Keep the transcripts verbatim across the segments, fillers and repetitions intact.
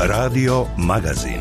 Radio Magazin.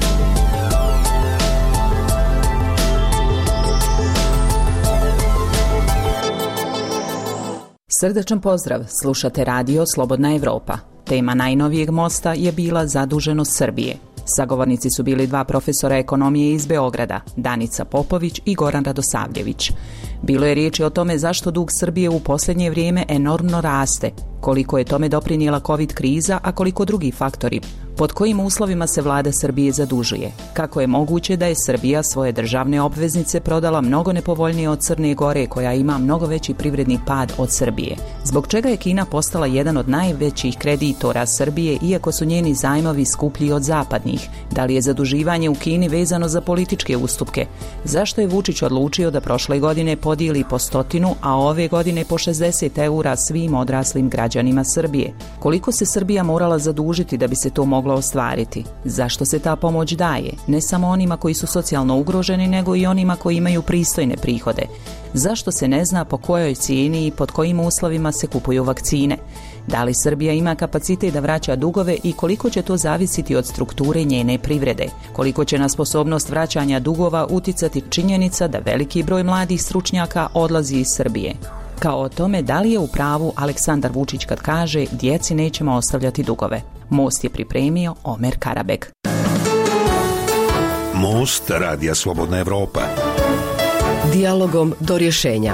Srdačan pozdrav, slušate radio Slobodna Evropa. Tema najnovijeg mosta je bila zaduženost Srbije. Sagovornici su bili dva profesora ekonomije iz Beograda, Danica Popović i Goran Radosavljević. Bilo je riječi o tome zašto dug Srbije u posljednje vrijeme enormno raste, koliko je tome doprinijela COVID kriza, a koliko drugi faktori. Pod kojim uslovima se vlada Srbije zadužuje? Kako je moguće da je Srbija svoje državne obveznice prodala mnogo nepovoljnije od Crne Gore, koja ima mnogo veći privredni pad od Srbije? Zbog čega je Kina postala jedan od najvećih kreditora Srbije, iako su njeni zajmovi skuplji od zapadnih? Da li je zaduživanje u Kini vezano za političke ustupke? Zašto je Vučić odlučio da prošle godine podijeli po stotinu, a ove godine po šezdeset eura svim odraslim građanima Srbije? Koliko se Srbija morala zadužiti da bi se to moglo ostvariti? Zašto se ta pomoć daje? Ne samo onima koji su socijalno ugroženi, nego i onima koji imaju pristojne prihode. Zašto se ne zna po kojoj cijeni i pod kojim uslovima se kupuju vakcine? Da li Srbija ima kapacitet da vraća dugove i koliko će to zavisiti od strukture njene privrede? Koliko će na sposobnost vraćanja dugova uticati činjenica da veliki broj mladih stručnjaka odlazi iz Srbije? Kao o tome da li je u pravu Aleksandar Vučić kad kaže djeci nećemo ostavljati dugove. Most je pripremio Omer Karabeg. Most Radija Slobodna Evropa. Dijalogom do rješenja.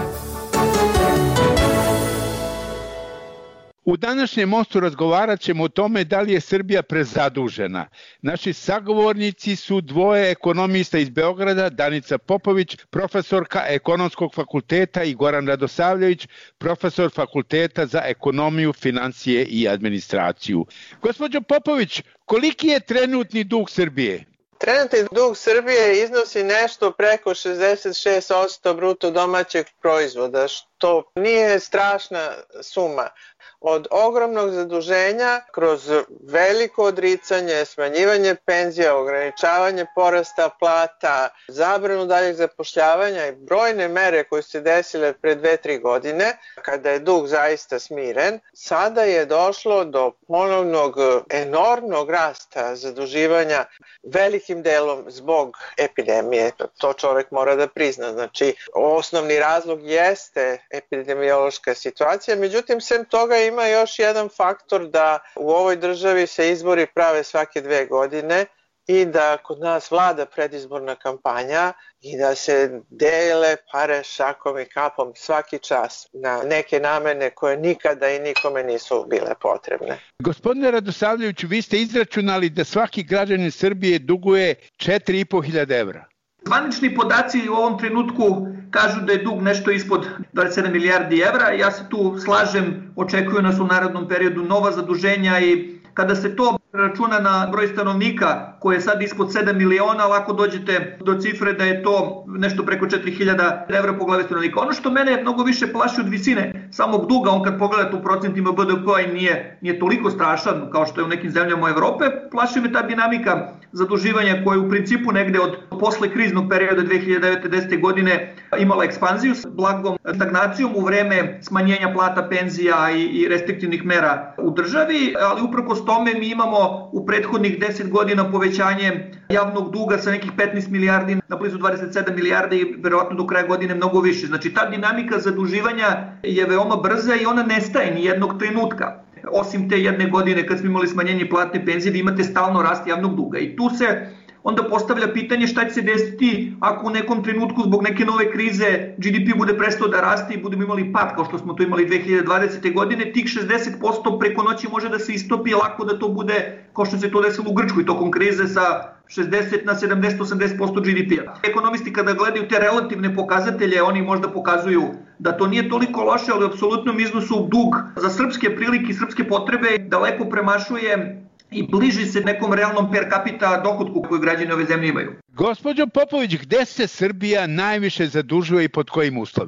U današnjem mostu razgovarat ćemo o tome da li je Srbija prezadužena. Naši sagovornici su dvoje ekonomista iz Beograda, Danica Popović, profesorka Ekonomskog fakulteta, i Goran Radosavljević, profesor Fakulteta za ekonomiju, financije i administraciju. Gospođo Popović, koliki je trenutni dug Srbije? Trenutni dug Srbije iznosi nešto preko šezdeset šest posto bruto domaćeg proizvoda, što nije strašna suma. Od ogromnog zaduženja kroz veliko odricanje, smanjivanje penzija, ograničavanje porasta plata, zabranu daljeg zapošljavanja i brojne mere koje su se desile pre dve, tri godine, kada je dug zaista smiren, sada je došlo do ponovnog enormnog rasta zaduživanja, velikim delom zbog epidemije. To čovjek mora da prizna. Znači, osnovni razlog jeste epidemiološka situacija, međutim, sem toga ima Ima još jedan faktor da u ovoj državi se izbori prave svake dve godine i da kod nas vlada predizborna kampanja i da se dele pare šakom i kapom svaki čas na neke namene koje nikada i nikome nisu bile potrebne. Gospodine Radosavljeviću, vi ste izračunali da svaki građanin Srbije duguje četiri i po hiljade evra. Zvanični podaci u ovom trenutku kažu da je dug nešto ispod dvadeset sedam milijardi evra. Ja se tu slažem, očekuju nas u narednom periodu nova zaduženja i kada se to računa na broj stanovnika koji je sad ispod sedam miliona, lako dođete do cifre da je to nešto preko četiri hiljade evra po glavi stanovnika. Ono što mene mnogo više plaši od visine samog duga, on kad pogledate u procentima B D P-a i nije, nije toliko strašan kao što je u nekim zemljama Evrope, plaši me ta dinamika zaduživanja koja je u principu negde od posle kriznog perioda dve hiljade devete. desete. godine imala ekspanziju s blagom stagnacijom u vreme smanjenja plata, penzija i, i restriktivnih mera u državi, ali uprkos tome mi imamo u prethodnih deset godina povećanje javnog duga sa nekih petnaest milijardi na blizu dvadeset sedam milijardi i verovatno do kraja godine mnogo više. Znači ta dinamika zaduživanja je veoma brza i ona nestaje ni jednog trenutka. Osim te jedne godine kad smo imali smanjenje platne penzije, vi imate stalno rast javnog duga. I tu se onda postavlja pitanje šta će se desiti ako u nekom trenutku zbog neke nove krize G D P bude prestao da raste i budemo imali pad kao što smo to imali dve hiljade dvadesete. godine, tih šezdeset posto preko noći može da se istopi lako da to bude kao što se to desilo u Grčkoj tokom krize sa šezdeset na sedamdeset do osamdeset posto G D P-a. Ekonomisti kada gledaju te relativne pokazatelje, oni možda pokazuju da to nije toliko loše, ali u apsolutnom iznosu dug za srpske prilike i srpske potrebe daleko premašuje i bliži se nekom realnom per capita dohotku koju građani ove zemlje imaju. Gospođo Popović, gde se Srbija najviše zadužuje i pod kojim uslovima?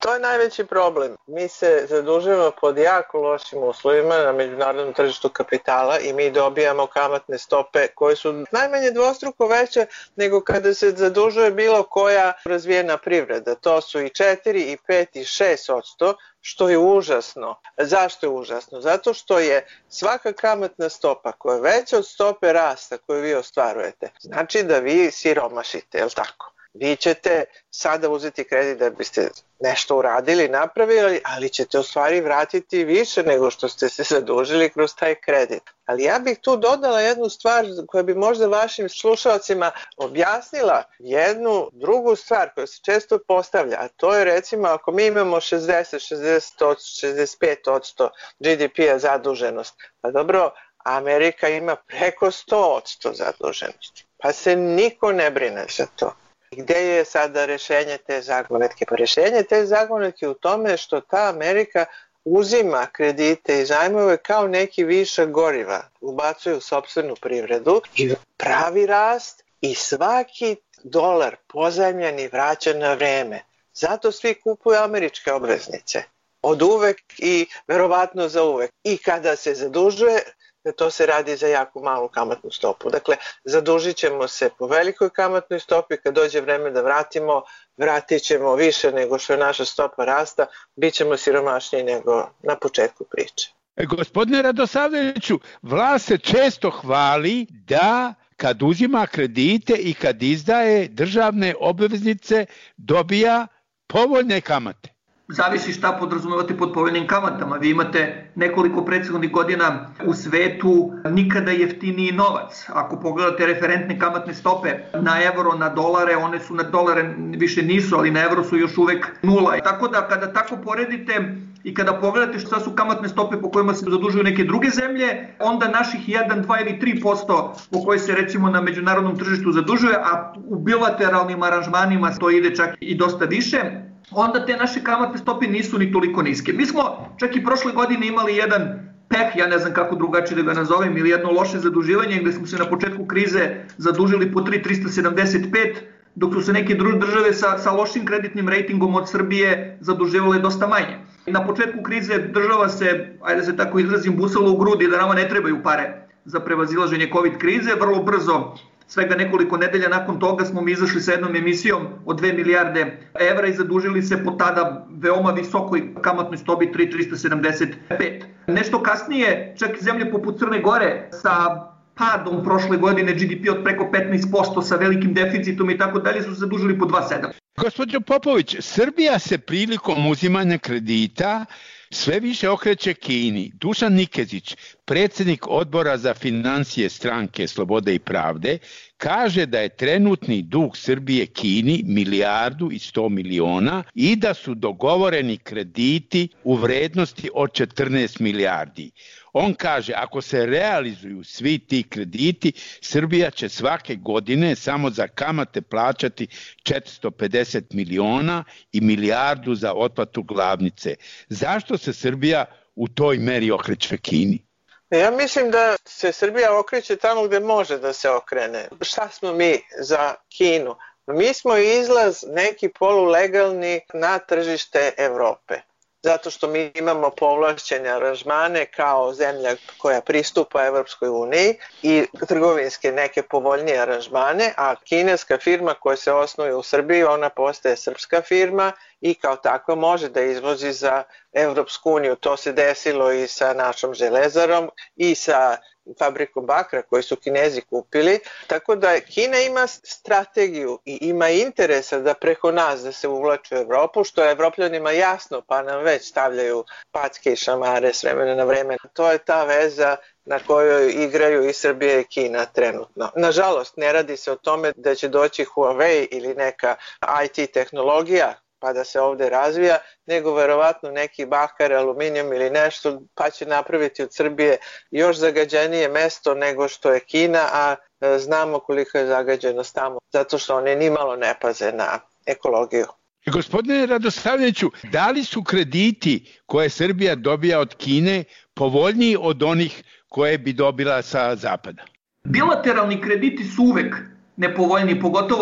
To je najveći problem. Mi se zadužujemo pod jako lošim uslovima na međunarodnom tržištu kapitala i mi dobijamo kamatne stope koje su najmanje dvostruko veće nego kada se zadužuje bilo koja razvijena privreda. To su i četiri, i pet, i šest odsto, što je užasno. Zašto je užasno? Zato što je svaka kamatna stopa koja je veća od stope rasta koju vi ostvarujete, znači da vi siromašite, je li tako? Vi ćete sada uzeti kredit da biste nešto uradili, napravili, ali ćete u stvari vratiti više nego što ste se zadužili kroz taj kredit. Ali ja bih tu dodala jednu stvar koja bi možda vašim slušalcima objasnila jednu drugu stvar koja se često postavlja, a to je recimo ako mi imamo šezdeset, šezdeset, šezdeset pet odsto G D P-a zaduženost, pa dobro, Amerika ima preko sto odsto zaduženosti, pa se niko ne brine za to. Gde je sada rešenje te zagonetke? Pa rešenje te zagonetke u tome što ta Amerika uzima kredite i zajmove kao neki višak goriva, ubacuje u sopstvenu privredu i pravi rast i svaki dolar pozajmljeni vraća na vreme. Zato svi kupuju američke obveznice. Od uvek i verovatno za uvek. I kada se zadužuje, to se radi za jako malu kamatnu stopu. Dakle, zadužit ćemo se po velikoj kamatnoj stopi, kad dođe vreme da vratimo, vratit ćemo više nego što je naša stopa rasta, bit ćemo siromašniji nego na početku priče. E, gospodine Radosavljeviću, vlast se često hvali da kad uzima kredite i kad izdaje državne obveznice dobija povoljne kamate. Zavisi šta podrazumevate pod povoljnim kamatama. Vi imate nekoliko prethodnih godina u svetu nikada jeftiniji novac. Ako pogledate referentne kamatne stope na evro, na dolare, one su na dolare više nisu, ali na evro su još uvek nula. Tako da kada tako poredite i kada pogledate šta su kamatne stope po kojima se zadužuju neke druge zemlje, onda naših jedan, dva ili tri posto po koji se recimo na međunarodnom tržištu zadužuje, a u bilateralnim aranžmanima to ide čak i dosta više, onda te naše kamatne stope nisu ni toliko niske. Mi smo čak i prošle godine imali jedan peh, ja ne znam kako drugačije da ga nazovem, ili jedno loše zaduživanje gde smo se na početku krize zadužili po tri zarez trista sedamdeset pet, dok su se neke države sa, sa lošim kreditnim rejtingom od Srbije zaduživale dosta manje. Na početku krize država se, ajde da se tako izrazim, busala u grudi da nama ne trebaju pare za prevazilaženje COVID krize. Vrlo brzo, svega nekoliko nedelja nakon toga, smo mi izašli sa jednom emisijom od dve milijarde evra i zadužili se po tada veoma visokoj kamatnoj stopi tri zarez trista sedamdeset pet. Nešto kasnije, čak i zemlje poput Crne Gore sa padom prošle godine G D P od preko petnaest posto sa velikim deficitom i tako dalje su se zadužili po dva zarez sedam. Gospođo Popović, Srbija se prilikom uzimanja kredita sve više okreće Kini. Dušan Nikezić, predsjednik odbora za financije stranke Slobode i pravde, kaže da je trenutni dug Srbije Kini milijardu i sto miliona i da su dogovoreni krediti u vrednosti od četrnaest milijardi. On kaže, ako se realizuju svi ti krediti, Srbija će svake godine samo za kamate plaćati četiristo pedeset miliona i milijardu za otplatu glavnice. Zašto se Srbija u toj meri okreće Kini? Ja mislim da se Srbija okreće tamo gde može da se okrene. Šta smo mi za Kinu? Mi smo izlaz neki polulegalni na tržište Evrope. Zato što mi imamo povlašćene aranžmane kao zemlja koja pristupa Evropskoj uniji i trgovinske neke povoljnije aranžmane, a kineska firma koja se osnuje u Srbiji, ona postaje srpska firma i kao takva može da izvozi za Evropsku uniju. To se desilo i sa našom železarom i sa fabrikom bakra koju su Kinezi kupili. Tako da Kina ima strategiju i ima interesa da preko nas da se uvlači u Evropu, što je Evropljanima jasno, pa nam već stavljaju packe i šamare s vremena na vreme. To je ta veza na kojoj igraju i Srbija i Kina trenutno. Nažalost, ne radi se o tome da će doći Huawei ili neka I T tehnologija pa da se ovde razvija, nego verovatno neki bakar, aluminijum ili nešto, pa će napraviti od Srbije još zagađenije mesto nego što je Kina, a znamo koliko je zagađenost tamo, zato što oni nimalo ne paze na ekologiju. Gospodine Radosavljeviću, da li su krediti koje Srbija dobija od Kine povoljniji od onih koje bi dobila sa zapada? Bilateralni krediti su uvek nepovoljni, pogotovo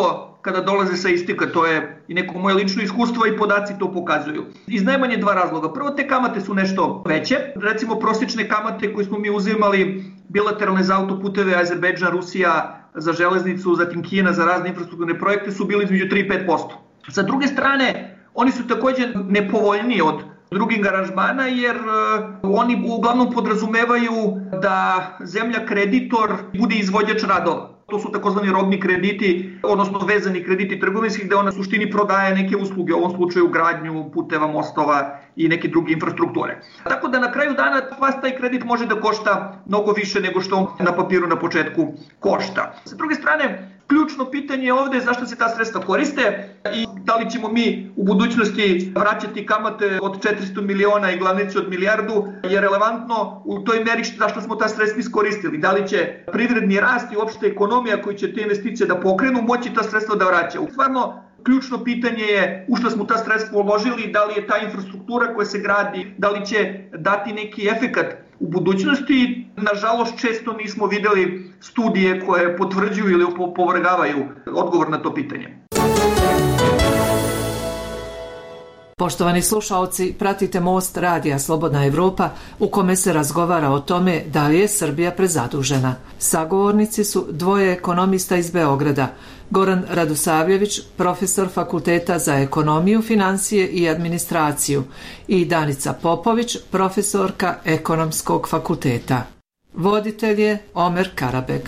kada dolaze sa istika, to je i neko moje lično iskustvo i podaci to pokazuju. Iz najmanje dva razloga. Prvo, te kamate su nešto veće, recimo prosječne kamate koje smo mi uzimali bilateralne za autoputeve, Azerbejdžan, Rusija, za železnicu, zatim Kina za razne infrastrukturne projekte su bili između tri i pet posto. Sa druge strane, oni su također nepovoljniji od drugih aranžmana jer uh, oni uglavnom podrazumevaju da zemlja kreditor bude izvođač radova. To su takozvani robni krediti, odnosno vezani krediti trgovinskih, gde ona u suštini prodaje neke usluge, u ovom slučaju gradnju puteva, mostova i neke druge infrastrukture. Tako da na kraju dana vas taj kredit može da košta mnogo više nego što na papiru na početku košta. Sa druge strane, ključno pitanje je ovde zašto se ta sredstva koriste i da li ćemo mi u budućnosti vraćati kamate od četiristo miliona i glavnicu od milijardu je relevantno u toj meri zašto smo ta sredstva iskoristili. Da li će privredni rast i opšta ekonomija koji će te investicije da pokrenu moći ta sredstva da vraća. Stvarno, ključno pitanje je u što smo ta sredstva uložili, da li je ta infrastruktura koja se gradi, da li će dati neki efekat u budućnosti. Nažalost, često nismo videli studije koje potvrđuju ili opovrgavaju odgovor na to pitanje. Poštovani slušaoci, pratite Most radija Slobodna Evropa u kome se razgovara o tome da li je Srbija prezadužena. Sagovornici su dvoje ekonomista iz Beograda, Goran Radosavljević, profesor Fakulteta za ekonomiju, financije i administraciju i Danica Popović, profesorka Ekonomskog fakulteta. Voditelj je Omer Karabeg.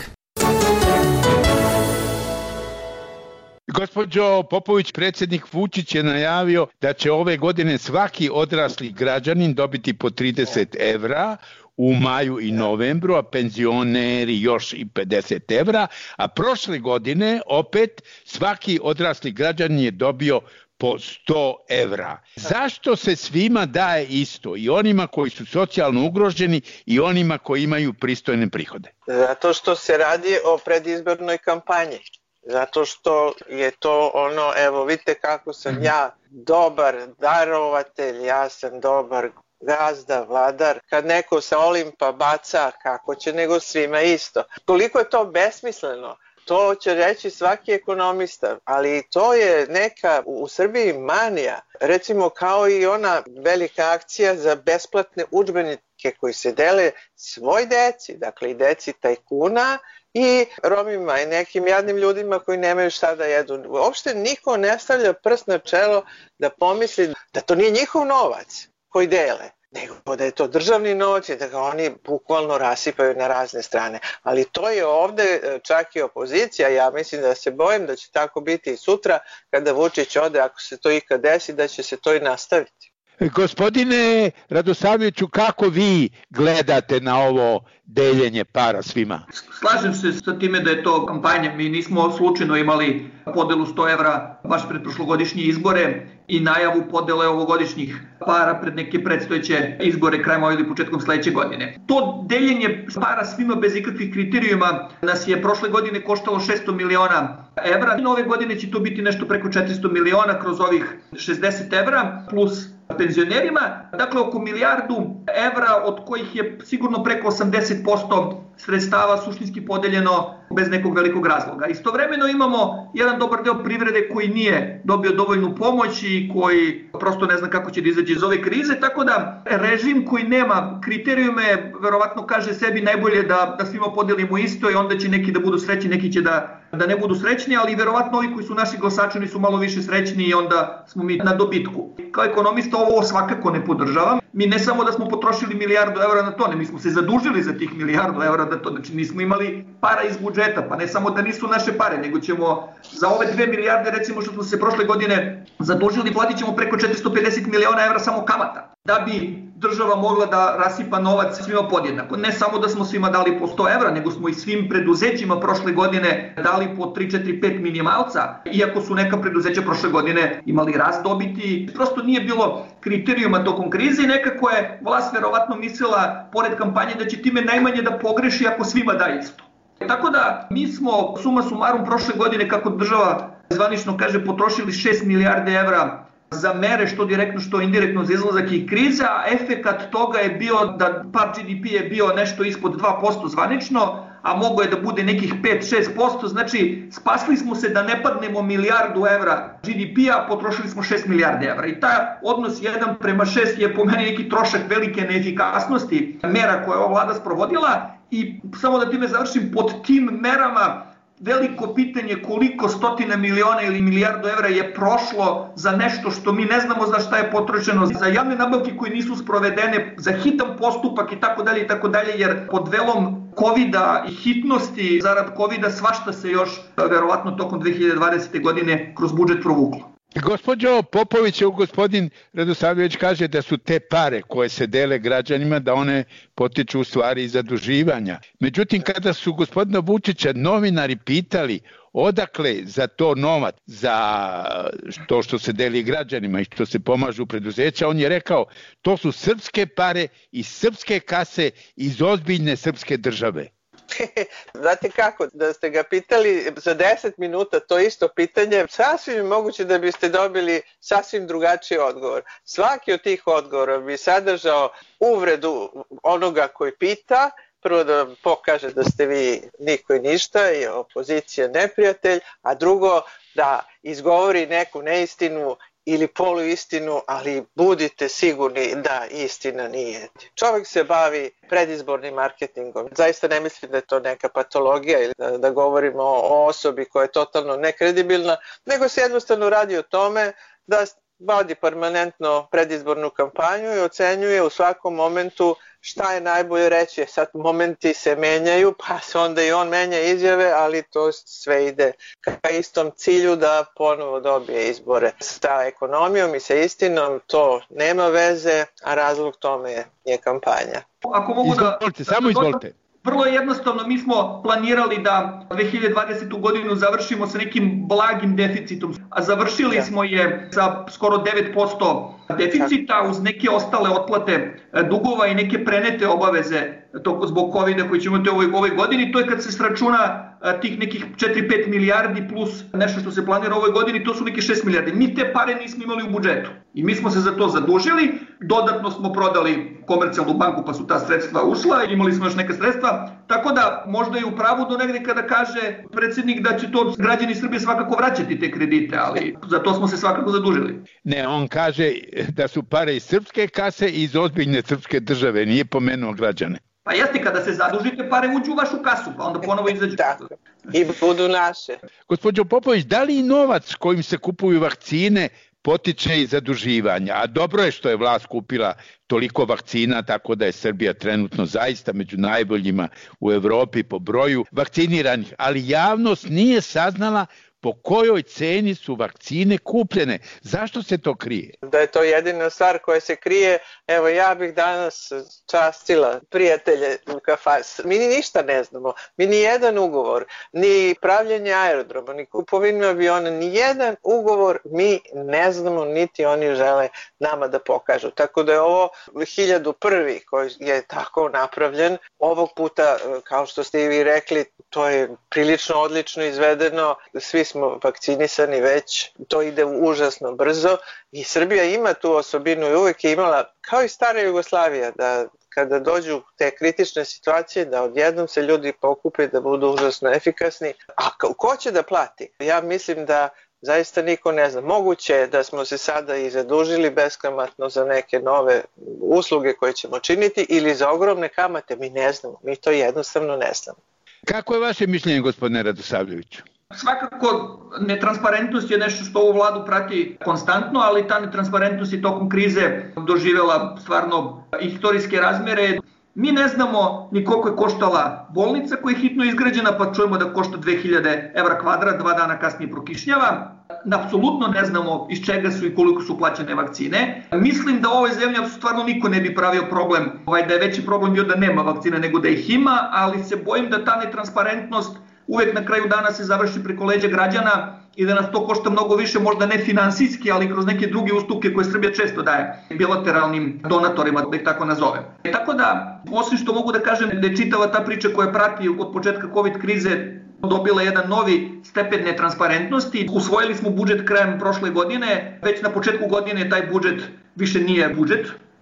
Gospođo Popović, predsjednik Vučić je najavio da će ove godine svaki odrasli građanin dobiti po trideset evra u maju i novembru, a penzioneri još i pedeset evra, a prošle godine opet svaki odrasli građanin je dobio po sto evra. Zašto se svima daje isto, i onima koji su socijalno ugroženi i onima koji imaju pristojne prihode? Zato što se radi o predizbornoj kampanji. Zato što je to ono, evo vidite kako sam ja dobar darovatelj, ja sam dobar gazda, vladar. Kad neko sa Olimpa baca, kako će nego svima isto. Koliko je to besmisleno, to će reći svaki ekonomista, ali to je neka u Srbiji manija. Recimo kao i ona velika akcija za besplatne udžbenike koji se dele svoj deci, dakle i deci tajkuna, i Romima i nekim jadnim ljudima koji nemaju šta da jedu. Uopšte niko ne stavlja prst na čelo da pomisli da to nije njihov novac koji dele, nego da je to državni novac i da ga oni bukvalno rasipaju na razne strane. Ali to je ovde čak i opozicija, ja mislim da se bojim da će tako biti i sutra kada Vučić ode, ako se to ikad desi, da će se to i nastaviti. Gospodine Radosavljeviću, kako vi gledate na ovo deljenje para svima? Slažem se sa time da je to kampanja. Mi nismo slučajno imali podelu sto evra baš pred prošlogodišnje izbore i najavu podele ovogodišnjih para pred neke predstojeće izbore krajem ove ili početkom sledeće godine. To deljenje para svima bez ikakvih kriterijuma nas je prošle godine koštalo šesto miliona evra. Ove godine će to biti nešto preko četiristo miliona kroz ovih šezdeset evra plus penzionerima, dakle oko milijardu evra od kojih je sigurno preko osamdeset posto sredstava suštinski podeljeno bez nekog velikog razloga. Istovremeno imamo jedan dobar deo privrede koji nije dobio dovoljnu pomoć i koji prosto ne zna kako će da izađe iz ove krize, tako da režim koji nema kriterijume verovatno kaže sebi najbolje da, da svima podelimo isto i onda će neki da budu srećni, neki će da, da ne budu srećni, ali verovatno ovi koji su naši glasači oni su malo više srećni i onda smo mi na dobitku. Kao ekonomista ovo svakako ne podržavam. Mi ne samo da smo potrošili milijardu evra na to, ne, mi smo se zadužili za tih milijardu evra da to, znači nismo imali para iz budžeta, pa ne samo da nisu naše pare, nego ćemo za ove dve milijarde recimo što smo se prošle godine zadužili, platit ćemo preko četiristo pedeset miliona evra samo kamata, da bi država mogla da rasipa novac svima podjednako. Ne samo da smo svima dali po sto evra, nego smo i svim preduzećima prošle godine dali po tri, četiri, pet minimalca, iako su neka preduzeća prošle godine imali rast dobiti. Prosto nije bilo kriterijuma tokom krize i nekako je vlast verovatno mislila, pored kampanje, da će time najmanje da pogreši ako svima da isto. Tako da mi smo suma sumarum prošle godine, kako država zvanično kaže, potrošili šest milijarde evra za mere što direktno što indirektno za izlazak i kriza, a efekat toga je bio da pad G D P je bio nešto ispod dva posto zvanično, a mogo je da bude nekih pet do šest posto, znači spasli smo se da ne padnemo milijardu evra G D P-a, potrošili smo šest milijardi evra. I taj odnos jedan prema šest je po meni neki trošak velike neefikasnosti mera koje je ova vlada sprovodila i samo da time završim, pod tim merama veliko pitanje koliko stotina miliona ili milijardu evra je prošlo za nešto što mi ne znamo za šta je potrošeno, za javne nabavke koje nisu sprovedene, za hitan postupak i tako dalje i tako dalje, jer pod velom kovida i hitnosti zarad kovida svašta se još verovatno tokom dve hiljade dvadesete. godine kroz budžet provuklo. Gospođo Popović, gospodin Radosavljević kaže da su te pare koje se dele građanima, da one potiču u stvari iz zaduživanja. Međutim, kada su gospodina Vučića novinari pitali odakle za to novac, za to što se deli građanima i što se pomažu preduzeća, on je rekao to su srpske pare iz srpske kase, iz ozbiljne srpske države. Znate kako, da ste ga pitali za deset minuta to isto pitanje, sasvim je moguće da biste dobili sasvim drugačiji odgovor. Svaki od tih odgovora bi sadržao uvredu onoga koji pita, prvo da pokaže da ste vi niko i ništa i opozicija neprijatelj, a drugo da izgovori neku neistinu ili poluistinu, ali budite sigurni da istina nije. Čovjek se bavi predizbornim marketingom. Zaista ne mislim da je to neka patologija ili da, da govorimo o osobi koja je totalno nekredibilna, nego se jednostavno radi o tome da vodi permanentno predizbornu kampanju i ocenjuje u svakom momentu šta je najbolje reći. Sad momenti se menjaju, pa se onda i on menja izjave, ali to sve ide ka istom cilju da ponovo dobije izbore. Sa ekonomijom i sa istinom to nema veze, a razlog tome je, je kampanja. Ako mogu da... Izvolite, samo izvolite. Vrlo je jednostavno, mi smo planirali da dve hiljade dvadesetu. godinu završimo sa nekim blagim deficitom, a završili smo je sa skoro devet posto deficita uz neke ostale otplate dugova i neke prenete obaveze zbog kovida koji ćemo imati u ovoj, ovoj godini. To je kad se sračuna tih nekih četiri do pet milijardi plus nešto što se planira u ovoj godini, to su neke šest milijardi. Mi te pare nismo imali u budžetu i mi smo se za to zadužili, dodatno smo prodali Komercijalnu banku pa su ta sredstva ušla, imali smo još neka sredstva, tako da možda je u pravu do negde kada kaže predsjednik da će to građani Srbije svakako vraćati te kredite, ali za to smo se svakako zadužili. Ne, on kaže da su pare iz srpske kase i iz ozbiljne srpske države, nije pomenuo građane. Pa jeste, kada se zadužite, pare uđu u vašu kasu, pa onda ponovo izađu. Tako, i budu naše. Gospođo Popović, da li novac kojim se kupuju vakcine potiče i zaduživanja? A dobro je što je vlast kupila toliko vakcina, tako da je Srbija trenutno zaista među najboljima u Evropi po broju vakciniranih, ali javnost nije saznala po kojoj ceni su vakcine kupljene. Zašto se to krije? Da je to jedina stvar koja se krije. Evo, ja bih danas častila prijatelje u kafani. Mi ni ništa ne znamo. Mi ni jedan ugovor, ni pravljenje aerodroma, ni kupovinu aviona, ni jedan ugovor mi ne znamo, niti oni žele nama da pokažu. Tako da je ovo hiljadu prvi koji je tako napravljen. Ovog puta, kao što ste i vi rekli, to je prilično odlično izvedeno. Svi smo vakcinisani već, to ide užasno brzo i Srbija ima tu osobinu i uvek je imala, kao i stara Jugoslavija, da kada dođu te kritične situacije, da odjednom se ljudi pokupe da budu užasno efikasni. A ko će da plati? Ja mislim da zaista niko ne zna. Moguće je da smo se sada i zadužili beskamatno za neke nove usluge koje ćemo činiti ili za ogromne kamate. Mi ne znamo, mi to jednostavno ne znamo. Kako je vaše mišljenje, gospodine Radosavljeviću? Svakako, netransparentnost je nešto što ovu vladu prati konstantno, ali ta netransparentnost je tokom krize doživjela stvarno istorijske razmere. Mi ne znamo ni koliko je koštala bolnica koja je hitno izgrađena, pa čujemo da košta dve hiljade evra kvadrat, dva dana kasnije prokišnjava. Apsolutno ne znamo iz čega su i koliko su plaćene vakcine. Mislim da u ovoj zemlji stvarno niko ne bi pravio problem, da je veći problem bio da nema vakcina nego da ih ima, ali se bojim da ta netransparentnost uvek na kraju dana se završi preko leđa građana i da nas to košta mnogo više, možda ne finansijski, ali kroz neke druge ustupke koje Srbija često daje bilateralnim donatorima, da ih tako nazovem. Tako da, osim što mogu da kažem da je čitava ta priča koja prati od početka COVID krize dobila jedan novi stepen netransparentnosti. Usvojili smo budžet krajem prošle godine, već na početku godine taj budžet više nije budžet.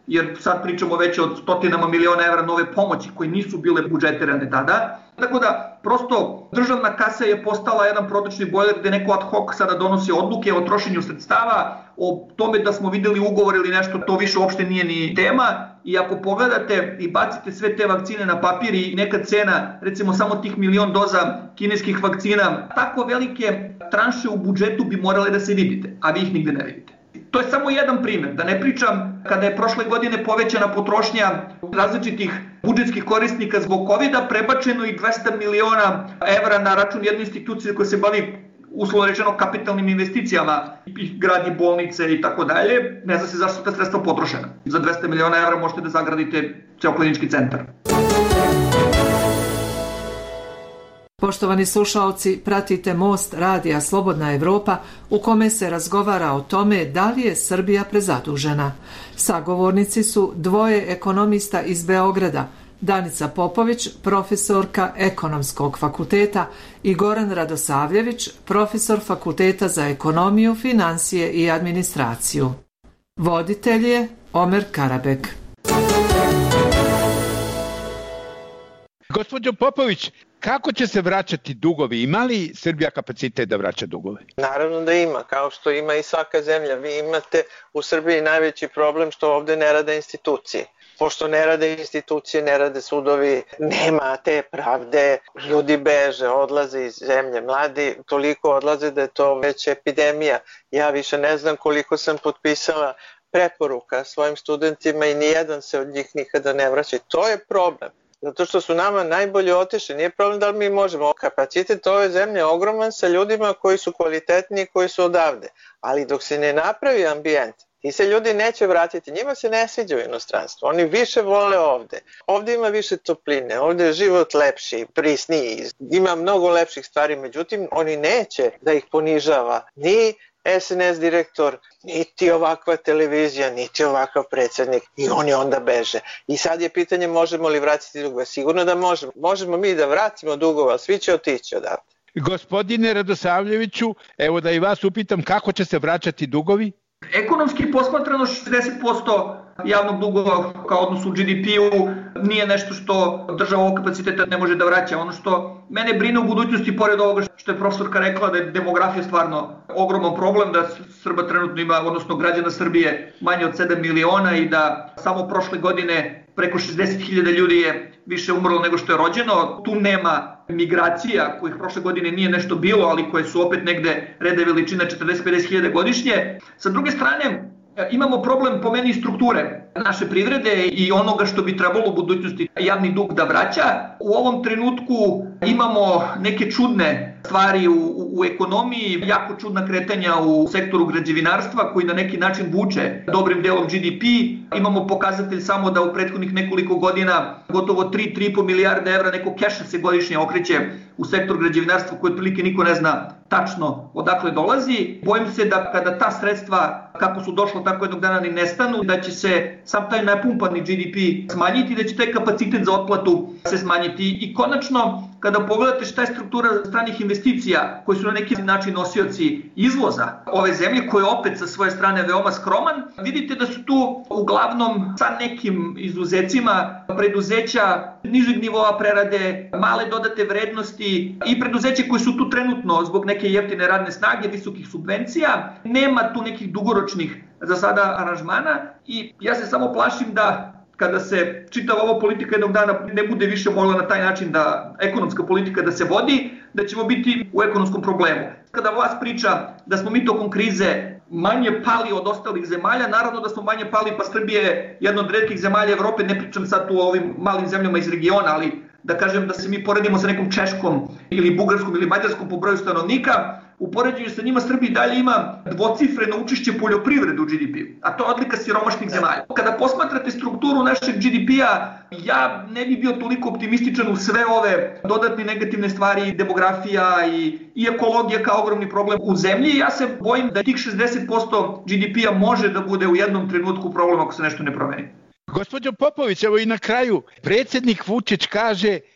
jer sad pričamo već od stotinama miliona evra nove pomoći koje nisu bile budžetirane tada. Tako da, prosto, državna kasa je postala jedan protočni bojler gde neko ad hoc sada donosi odluke o trošenju sredstava, o tome da smo videli ugovor ili nešto, to više uopšte nije ni tema. I ako pogledate i bacite sve te vakcine na papir i neka cena, recimo samo tih milion doza kineskih vakcina, tako velike tranše u budžetu bi morale da se vidite, a vi ih nigde ne vidite. To je samo jedan primjer, da ne pričam kada je prošle godine povećana potrošnja različitih budžetskih korisnika zbog kovida, prebačeno i dvesta miliona evra na račun jedne institucije koja se bavi uslovno rečeno kapitalnim investicijama, i gradi bolnice i tako dalje. Ne zna se zašto su ta sredstva potrošena. Za dvesta miliona evra možete da zagradite ceo klinički centar. Poštovani slušaoci, pratite Most radija Slobodna Evropa u kome se razgovara o tome da li je Srbija prezadužena. Sagovornici su dvoje ekonomista iz Beograda, Danica Popović, profesorka Ekonomskog fakulteta i Goran Radosavljević, profesor Fakulteta za ekonomiju, finansije i administraciju. Voditelj je Omer Karabek. Gospođo Popović, kako će se vraćati dugovi? Ima li Srbija kapacitet da vraća dugove? Naravno da ima, kao što ima i svaka zemlja. Vi imate u Srbiji najveći problem što ovde ne rade institucije. Pošto ne rade institucije, ne rade sudovi, nema te pravde, ljudi beže, odlaze iz zemlje, mladi toliko odlaze da je to već epidemija. Ja više ne znam koliko sam potpisala preporuka svojim studentima i nijedan se od njih nikada ne vraća. To je problem. Zato što su nama najbolje otišli. Nije problem da li mi možemo. Kapacitet ove zemlje je ogroman sa ljudima koji su kvalitetni i koji su odavde. Ali dok se ne napravi ambijent, ti se ljudi neće vratiti. Njima se ne sviđa u inostranstvu. Oni više vole ovde. Ovde ima više topline, ovde je život lepši, prisniji. Ima mnogo lepših stvari, međutim, oni neće da ih ponižava ni es en es direktor, niti ovakva televizija, niti ovakav predsjednik i oni onda beže. I sad je pitanje možemo li vratiti dugove. Sigurno da možemo. Možemo mi da vratimo dugove, ali svi će otići odavde. Gospodine Radosavljeviću, evo da i vas upitam kako će se vraćati dugovi? Ekonomski posmatrano šezdeset posto javnog duga kao odnos u G D P-u nije nešto što država ovog kapaciteta ne može da vraća. Ono što mene brine u budućnosti, pored ovoga što je profesorka rekla da je demografija stvarno ogroman problem, da Srba trenutno ima, odnosno građana Srbije, manje od sedam miliona i da samo prošle godine preko šezdeset hiljada ljudi je više umrlo nego što je rođeno. Tu nema migracija kojih prošle godine nije nešto bilo, ali koje su opet negde rede veličina četrdeset do pedeset hiljada godišnje. Sa druge strane, imamo problem po meni strukture naše privrede i onoga što bi trebalo u budućnosti javni dug da vraća. U ovom trenutku imamo neke čudne stvari u, u ekonomiji, jako čudna kretanja u sektoru građevinarstva koji na neki način vuče dobrim delom G D P. Imamo pokazatelj samo da u prethodnih nekoliko godina gotovo tri do tri i po milijarde evra nekog keša se godišnje okreće u sektor građevinarstva koji otprilike niko ne zna tačno odakle dolazi. Bojim se da kada ta sredstva kako su došla tako jednog dana ni nestanu, da će se sam taj napumpani G D P smanjiti, da će taj kapacitet za otplatu se smanjiti. I konačno, kada pogledate šta je struktura stranih investicija koji su na neki način nosioci izvoza ove zemlje, koje opet sa svoje strane veoma skroman, vidite da su tu uglavnom sa nekim izuzecima preduzeća nižeg nivoa prerade, male dodate vrednosti i preduzeće koje su tu trenutno zbog neke jeftine radne snage, visokih subvencija. Nema tu nekih dugoročnih za sada aranžmana i ja se samo plašim da kada se čitava ova politika jednog dana ne bude više mogla na taj način da ekonomska politika da se vodi, da ćemo biti u ekonomskom problemu. Kada vlast priča da smo mi tokom krize manje pali od ostalih zemalja, naravno da smo manje pali, pa Srbija je jedna od retkih zemalja Evrope, ne pričam sad tu o ovim malim zemljama iz regiona, ali da kažem da se mi poredimo sa nekom Češkom ili Bugarskom ili Mađarskom po broju stanovnika, u poređenju sa njima Srbija dalje ima dvocifreno učešće poljoprivrede u G D P-u, a to je odlika siromašnih zemalja. Kada posmatrate strukturu našeg G D P-a, ja ne bi bio toliko optimističan u sve ove dodatne negativne stvari, demografija i, i ekologija kao ogromni problem u zemlji. Ja se bojim da tih šezdeset posto G D P-a može da bude u jednom trenutku problem ako se nešto ne promeni. Gospođo Popović, evo i na kraju, predsjednik Vučić kaže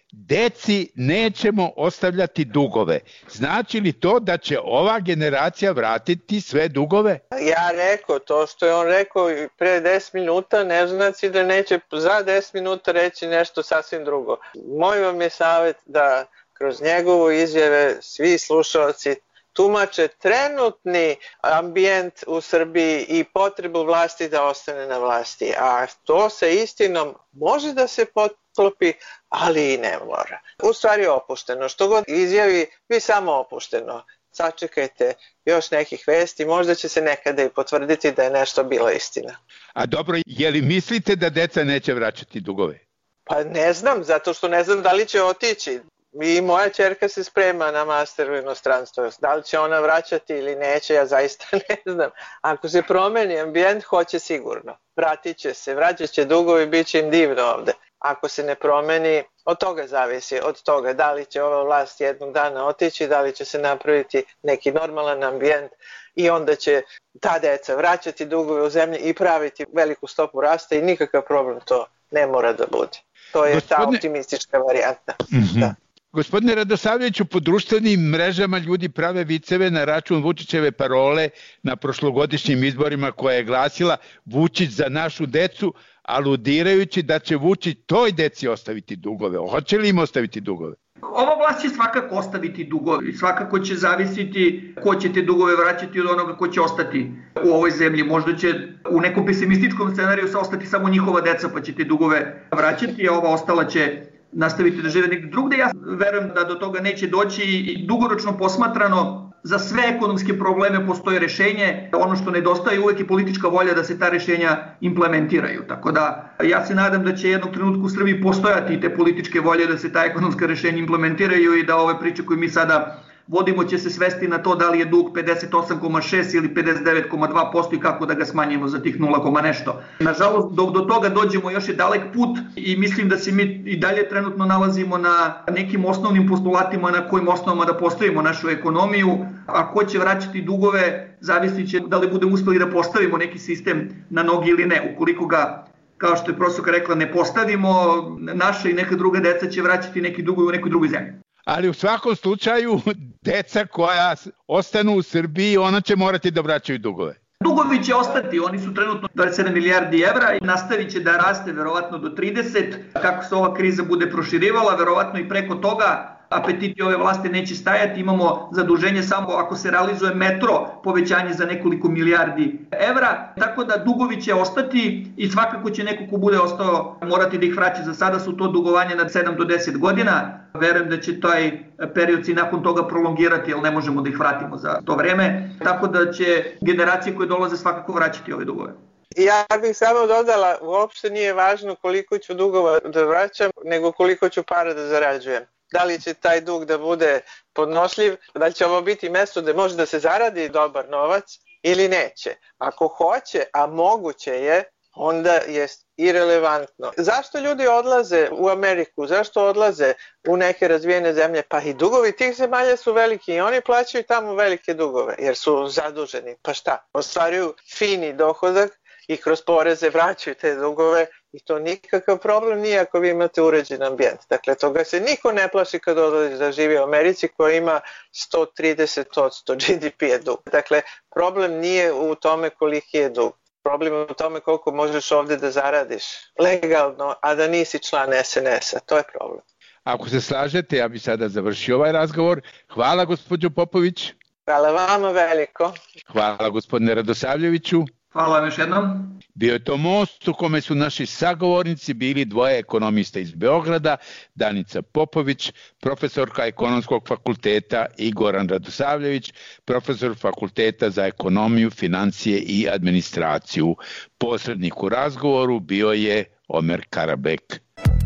deci nećemo ostavljati dugove. Znači li to da će ova generacija vratiti sve dugove? Ja rekao, to što je on rekao pre deset minuta, ne znači da neće za deset minuta reći nešto sasvim drugo. Moj vam je savjet da kroz njegovu izjave svi slušalci tumače trenutni ambijent u Srbiji i potrebu vlasti da ostane na vlasti. A to sa istinom može da se potklopi, ali i ne mora. U stvari opušteno. Što god izjavi, vi samo opušteno. Sačekajte još nekih vesti, možda će se nekada i potvrditi da je nešto bila istina. A dobro, je li mislite da deca neće vraćati dugove? Pa ne znam, zato što ne znam da li će otići. I moja ćerka se sprema na master u inostranstvu. Da li će ona vraćati ili neće, ja zaista ne znam. Ako se promeni ambijent, hoće sigurno. Vratit će se, vraćat će dugovi, bit će im divno ovde. Ako se ne promeni, od toga zavisi, od toga da li će ova vlast jednog dana otići, da li će se napraviti neki normalan ambijent i onda će ta deca vraćati dugove u zemlji i praviti veliku stopu rasta i nikakav problem to ne mora da bude. To je Gospodine... ta optimistička varijanta. Mm-hmm. Da. Gospodine Radosavljeviću, po društvenim mrežama ljudi prave viceve na račun Vučićeve parole na prošlogodišnjim izborima koja je glasila Vučić za našu decu, aludirajući da će Vučić toj deci ostaviti dugove. Hoće li im ostaviti dugove? Ova vlast će svakako ostaviti dugove. Svakako će zavisiti ko će te dugove vraćati od onoga ko će ostati u ovoj zemlji. Možda će u nekom pesimističkom scenariju se ostati samo njihova deca pa će te dugove vraćati, a ova ostala će nastaviti da žive negdje drugde. Ja verujem da do toga neće doći i dugoročno posmatrano za sve ekonomske probleme postoje rešenje. Ono što nedostaje uvek je politička volja da se ta rešenja implementiraju. Tako da ja se nadam da će jednog trenutku u Srbiji postojati te političke volje da se ta ekonomska rešenja implementiraju i da ove priče koje mi sada vodimo će se svesti na to da li je dug pedeset osam zarez šest ili pedeset devet zarez dva posto i kako da ga smanjimo za tih nula, nešto. Nažalost, dok do toga dođemo još je dalek put i mislim da se mi i dalje trenutno nalazimo na nekim osnovnim postulatima na kojim osnovama da postavimo našu ekonomiju, a ko će vraćati dugove zavisit će da li budemo uspeli da postavimo neki sistem na nogi ili ne. Ukoliko ga, kao što je profesorka rekla, ne postavimo, naša i neka druga deca će vraćati neki dugovi u nekoj drugoj zemlji. Ali u svakom slučaju, deca koja ostanu u Srbiji, ona će morati da vraćaju dugove. Dugovi će ostati, oni su trenutno dvadeset sedam milijardi evra i nastavit će da raste verovatno do trideset. Kako se ova kriza bude proširivala, verovatno i preko toga apetiti ove vlasti neće stajati. Imamo zaduženje samo ako se realizuje metro, povećanje za nekoliko milijardi evra. Tako da dugovi će ostati i svakako će neko ko bude ostao morati da ih vraća. Za sada su to dugovanje na sedam do deset godina. Verujem da će taj period se nakon toga prolongirati, jer ne možemo da ih vratimo za to vreme. Tako da će generacije koje dolaze svakako vraćati ove dugove. Ja bih samo dodala, uopšte nije važno koliko ću dugova da vraćam, nego koliko ću para da zarađujem. Da li će taj dug da bude podnošljiv, da li će ovo biti mesto gde može da se zaradi dobar novac ili neće. Ako hoće, a moguće je, onda je irelevantno. Zašto ljudi odlaze u Ameriku? Zašto odlaze u neke razvijene zemlje? Pa i dugovi tih zemalja su veliki i oni plaćaju tamo velike dugove jer su zaduženi. Pa šta? Ostvaruju fini dohodak i kroz poreze vraćaju te dugove i to nikakav problem nije ako vi imate uređen ambijent. Dakle, toga se niko ne plaši kad odlazi da živi u Americi koja ima sto trideset posto G D P-a dug. Dakle, problem nije u tome koliki je dug. Problem je u tome koliko možeš ovde da zaradiš legalno, a da nisi član S N S-a. To je problem. Ako se slažete, ja bih sada završio ovaj razgovor. Hvala, gospođo Popović. Hvala vama veliko. Hvala, gospodine Radosavljeviću. Hvala vam još jednom. Bio je to most u kome su naši sagovornici bili dvoje ekonomista iz Beograda, Danica Popović, profesorka ekonomskog fakulteta, i Goran Radosavljević, profesor fakulteta za ekonomiju, financije i administraciju. Posrednik u razgovoru bio je Omer Karabek.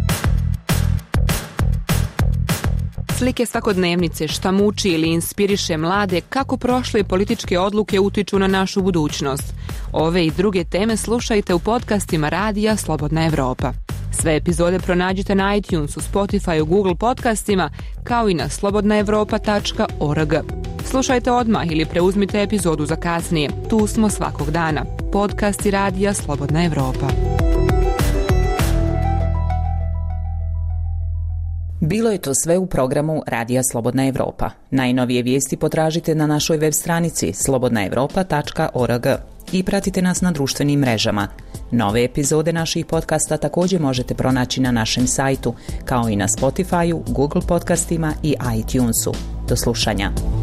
Slike svakodnevnice, šta muči ili inspiriše mlade, kako prošle političke odluke utiču na našu budućnost. Ove i druge teme slušajte u podcastima Radija Slobodna Evropa. Sve epizode pronađite na iTunesu, Spotify, Google podcastima, kao i na slobodna evropa tačka org. Slušajte odmah ili preuzmite epizodu za kasnije. Tu smo svakog dana. Podcasti Radija Slobodna Evropa. Bilo je to sve u programu Radija Slobodna Evropa. Najnovije vijesti potražite na našoj web stranici slobodna evropa tačka org i pratite nas na društvenim mrežama. Nove epizode naših podcasta također možete pronaći na našem sajtu, kao i na Spotify-u, Google podcastima i iTunesu. Do slušanja.